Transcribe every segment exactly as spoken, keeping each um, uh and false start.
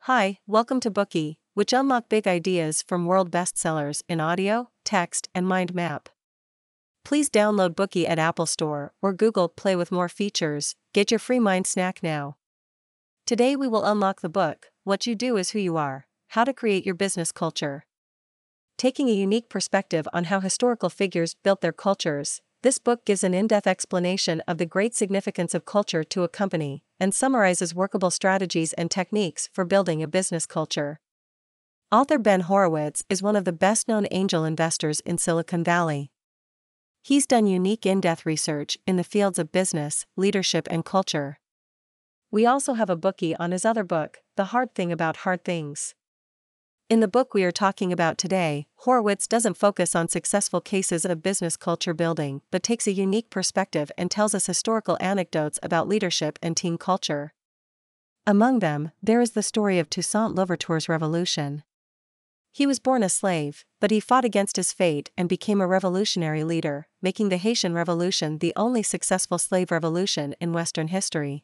Hi, welcome to Bookey, which unlock big ideas from world bestsellers in audio, text, and mind map. Please download Bookey at Apple Store or Google Play with more features. Get your free mind snack now. Today we will unlock the book, What You Do Is Who You Are: How to Create Your Business Culture. Taking a unique perspective on how historical figures built their cultures, this book gives an in-depth explanation of the great significance of culture to a company, and summarizes workable strategies and techniques for building a business culture. Author Ben Horowitz is one of the best-known angel investors in Silicon Valley. He's done unique in-depth research in the fields of business, leadership, and culture. We also have a Bookey on his other book, The Hard Thing About Hard Things. In the book we are talking about today, Horowitz doesn't focus on successful cases of business culture building but takes a unique perspective and tells us historical anecdotes about leadership and team culture. Among them, there is the story of Toussaint Louverture's revolution. He was born a slave, but he fought against his fate and became a revolutionary leader, making the Haitian Revolution the only successful slave revolution in Western history.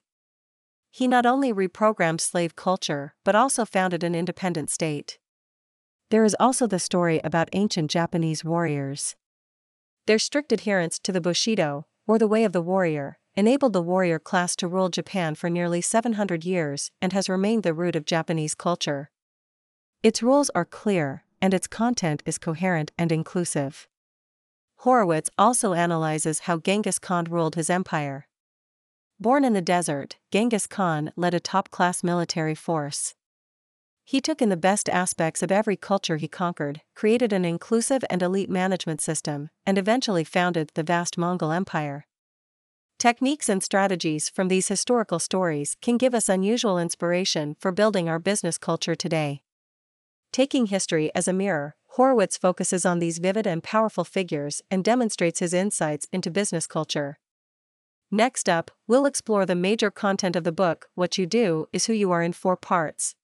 He not only reprogrammed slave culture but also founded an independent state. There is also the story about ancient Japanese warriors. Their strict adherence to the Bushido, or the way of the warrior, enabled the warrior class to rule Japan for nearly seven hundred years and has remained the root of Japanese culture. Its rules are clear, and its content is coherent and inclusive. Horowitz also analyzes how Genghis Khan ruled his empire. Born in the desert, Genghis Khan led a top-class military force. He took in the best aspects of every culture he conquered, created an inclusive and elite management system, and eventually founded the vast Mongol Empire. Techniques and strategies from these historical stories can give us unusual inspiration for building our business culture today. Taking history as a mirror, Horowitz focuses on these vivid and powerful figures and demonstrates his insights into business culture. Next up, we'll explore the major content of the book, What You Do Is Who You Are, in four parts.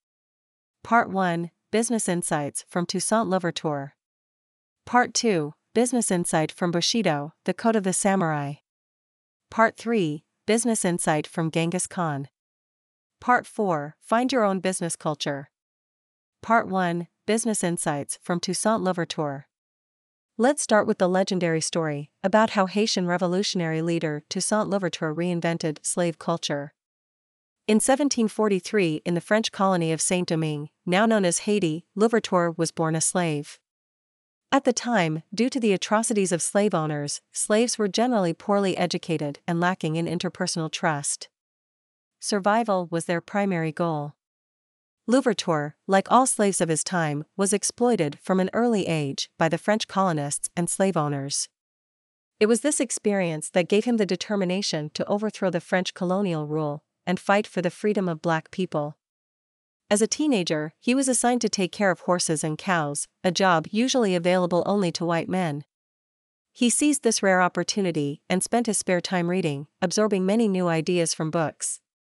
Part one, Business Insights from Toussaint Louverture. Part two, Business Insight from Bushido, the Code of the Samurai. Part three, Business Insight from Genghis Khan. Part four, Find Your Own Business Culture. Part one, Business Insights from Toussaint Louverture. Let's start with the legendary story about how Haitian revolutionary leader Toussaint Louverture reinvented slave culture. In seventeen forty-three, in the French colony of Saint-Domingue, now known as Haiti, Louverture was born a slave. At the time, due to the atrocities of slave owners, slaves were generally poorly educated and lacking in interpersonal trust. Survival was their primary goal. Louverture, like all slaves of his time, was exploited from an early age by the French colonists and slave owners. It was this experience that gave him the determination to overthrow the French colonial rule and fight for the freedom of black people. As a teenager, he was assigned to take care of horses and cows, a job usually available only to white men. He seized this rare opportunity and spent his spare time reading, absorbing many new ideas from books.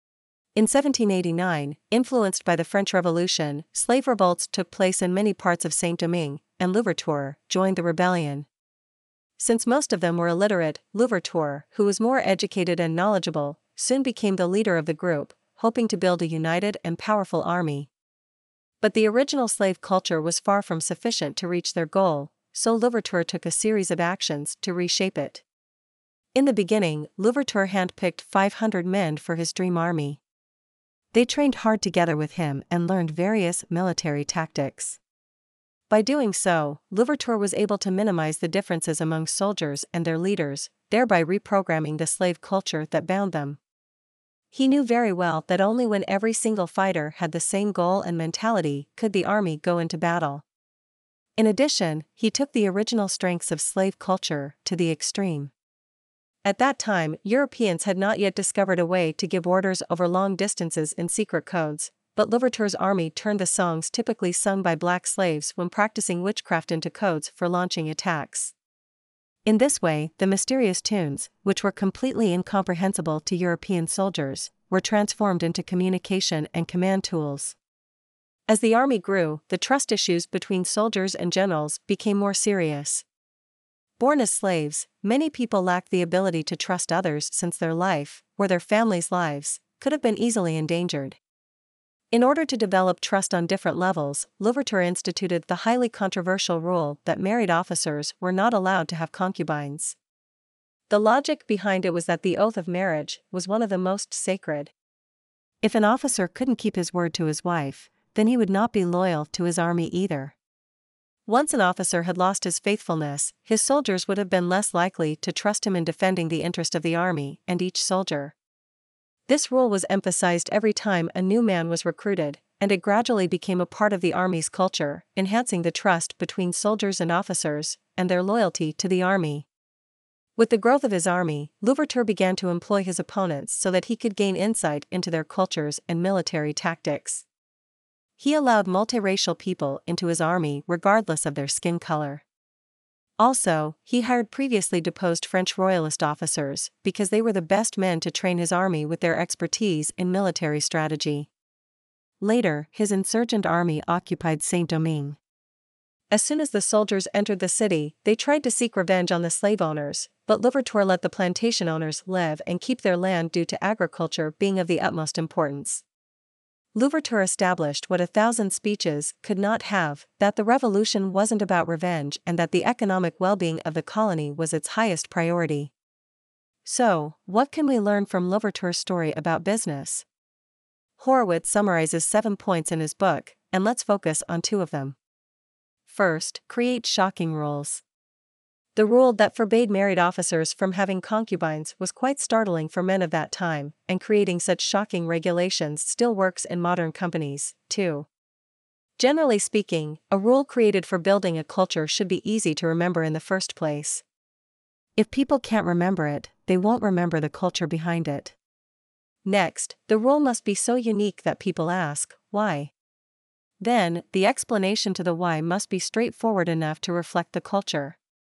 In seventeen eighty-nine, influenced by the French Revolution, slave revolts took place in many parts of Saint-Domingue, and Louverture joined the rebellion. Since most of them were illiterate, Louverture, who was more educated and knowledgeable, soon became the leader of the group, hoping to build a united and powerful army. But the original slave culture was far from sufficient to reach their goal, so Louverture took a series of actions to reshape it. In the beginning, Louverture handpicked five hundred men for his dream army. They trained hard together with him and learned various military tactics. By doing so, Louverture was able to minimize the differences among soldiers and their leaders, thereby reprogramming the slave culture that bound them. He knew very well that only when every single fighter had the same goal and mentality could the army go into battle. In addition, he took the original strengths of slave culture to the extreme. At that time, Europeans had not yet discovered a way to give orders over long distances in secret codes, but Louverture's army turned the songs typically sung by black slaves when practicing witchcraft into codes for launching attacks. In this way, the mysterious tunes, which were completely incomprehensible to European soldiers, were transformed into communication and command tools. As the army grew, the trust issues between soldiers and generals became more serious. Born as slaves, many people lacked the ability to trust others since their life, or their families' lives, could have been easily endangered. In order to develop trust on different levels, Louverture instituted the highly controversial rule that married officers were not allowed to have concubines. The logic behind it was that the oath of marriage was one of the most sacred. If an officer couldn't keep his word to his wife, then he would not be loyal to his army either. Once an officer had lost his faithfulness, his soldiers would have been less likely to trust him in defending the interest of the army and each soldier. This rule was emphasized every time a new man was recruited, and it gradually became a part of the army's culture, enhancing the trust between soldiers and officers, and their loyalty to the army. With the growth of his army, Louverture began to employ his opponents so that he could gain insight into their cultures and military tactics. He allowed multiracial people into his army regardless of their skin color. Also, he hired previously deposed French royalist officers because they were the best men to train his army with their expertise in military strategy. Later, his insurgent army occupied Saint-Domingue. As soon as the soldiers entered the city, they tried to seek revenge on the slave owners, but Louverture let the plantation owners live and keep their land due to agriculture being of the utmost importance. Louverture established what a thousand speeches could not have, that the revolution wasn't about revenge and that the economic well-being of the colony was its highest priority. So, what can we learn from Louverture's story about business? Horowitz summarizes seven points in his book, and let's focus on two of them. First, create shocking rules. The rule that forbade married officers from having concubines was quite startling for men of that time, and creating such shocking regulations still works in modern companies, too. Generally speaking, a rule created for building a culture should be easy to remember in the first place. If people can't remember it, they won't remember the culture behind it. Next, the rule must be so unique that people ask, why? Then, the explanation to the why must be straightforward enough to reflect the culture.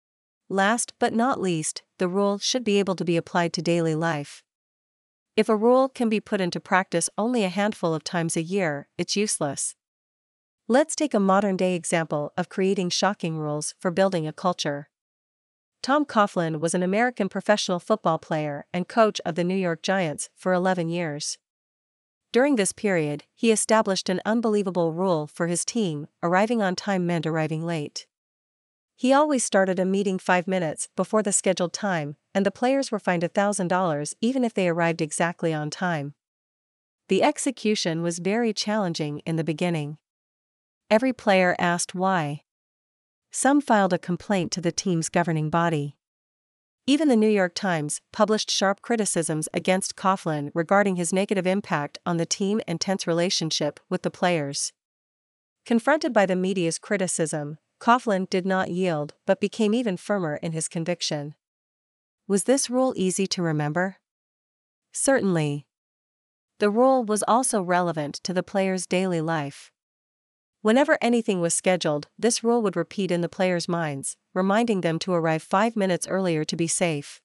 Last but not least, the rule should be able to be applied to daily life. If a rule can be put into practice only a handful of times a year, it's useless. Let's take a modern-day example of creating shocking rules for building a culture. Tom Coughlin was an American professional football player and coach of the New York Giants for eleven years. During this period, he established an unbelievable rule for his team: arriving on time meant arriving late. He always started a meeting five minutes before the scheduled time, and the players were fined one thousand dollars even if they arrived exactly on time. The execution was very challenging in the beginning. Every player asked why. Some filed a complaint to the team's governing body. Even the New York Times published sharp criticisms against Coughlin regarding his negative impact on the team and tense relationship with the players. Confronted by the media's criticism, Coughlin did not yield but became even firmer in his conviction. Was this rule easy to remember? Certainly. The rule was also relevant to the players' daily life. Whenever anything was scheduled, this rule would repeat in the players' minds, reminding them to arrive five minutes earlier to be safe.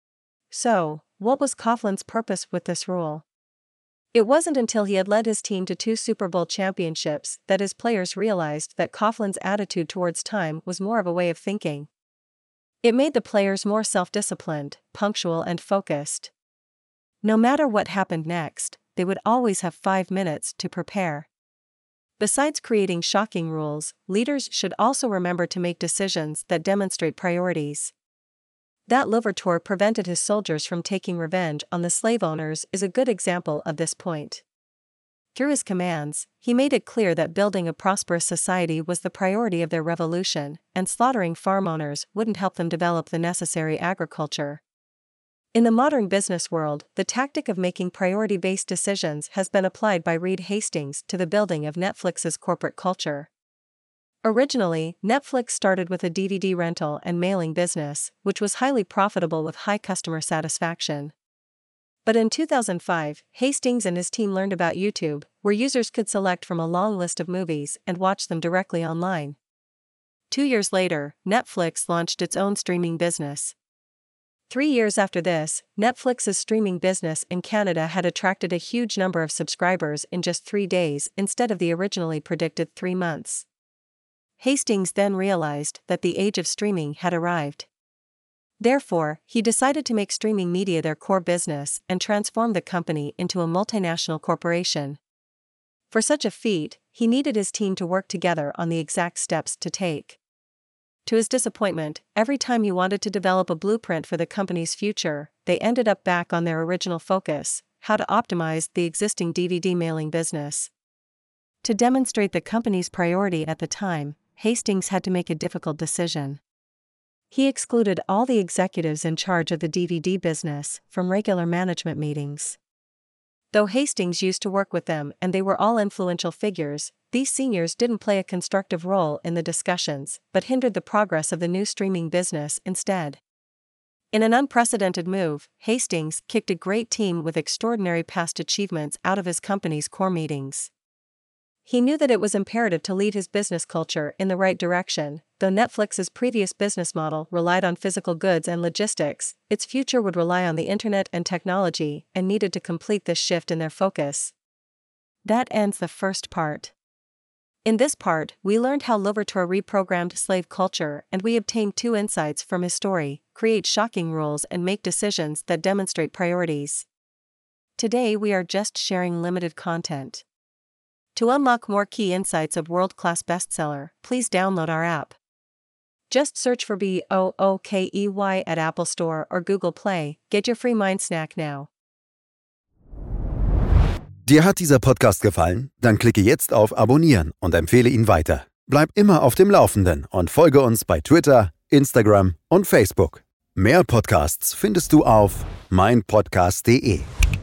So, what was Coughlin's purpose with this rule? It wasn't until he had led his team to two Super Bowl championships that his players realized that Coughlin's attitude towards time was more of a way of thinking. It made the players more self-disciplined, punctual and focused. No matter what happened next, they would always have five minutes to prepare. Besides creating shocking rules, leaders should also remember to make decisions that demonstrate priorities. That Louverture prevented his soldiers from taking revenge on the slave owners is a good example of this point. Through his commands, he made it clear that building a prosperous society was the priority of their revolution, and slaughtering farm owners wouldn't help them develop the necessary agriculture. In the modern business world, the tactic of making priority-based decisions has been applied by Reed Hastings to the building of Netflix's corporate culture. Originally, Netflix started with a D V D rental and mailing business, which was highly profitable with high customer satisfaction. But in two thousand five, Hastings and his team learned about YouTube, where users could select from a long list of movies and watch them directly online. Two years later, Netflix launched its own streaming business. Three years after this, Netflix's streaming business in Canada had attracted a huge number of subscribers in just three days instead of the originally predicted three months. Hastings then realized that the age of streaming had arrived. Therefore, he decided to make streaming media their core business and transform the company into a multinational corporation. For such a feat, he needed his team to work together on the exact steps to take. To his disappointment, every time he wanted to develop a blueprint for the company's future, they ended up back on their original focus: how to optimize the existing D V D mailing business. To demonstrate the company's priority at the time, Hastings had to make a difficult decision. He excluded all the executives in charge of the D V D business from regular management meetings. Though Hastings used to work with them and they were all influential figures, these seniors didn't play a constructive role in the discussions, but hindered the progress of the new streaming business instead. In an unprecedented move, Hastings kicked a great team with extraordinary past achievements out of his company's core meetings. He knew that it was imperative to lead his business culture in the right direction. Though Netflix's previous business model relied on physical goods and logistics, its future would rely on the internet and technology, and needed to complete this shift in their focus. That ends the first part. In this part, we learned how Louverture reprogrammed slave culture, and we obtained two insights from his story: create shocking rules and make decisions that demonstrate priorities. Today we are just sharing limited content. To unlock more key insights of world-class bestseller, please download our app. Just search for B O O K E Y at Apple Store or Google Play. Get your free mind snack now. Dir hat dieser Podcast gefallen? Dann klicke jetzt auf Abonnieren und empfehle ihn weiter. Bleib immer auf dem Laufenden und folge uns bei Twitter, Instagram und Facebook. Mehr Podcasts findest du auf mein podcast punkt de.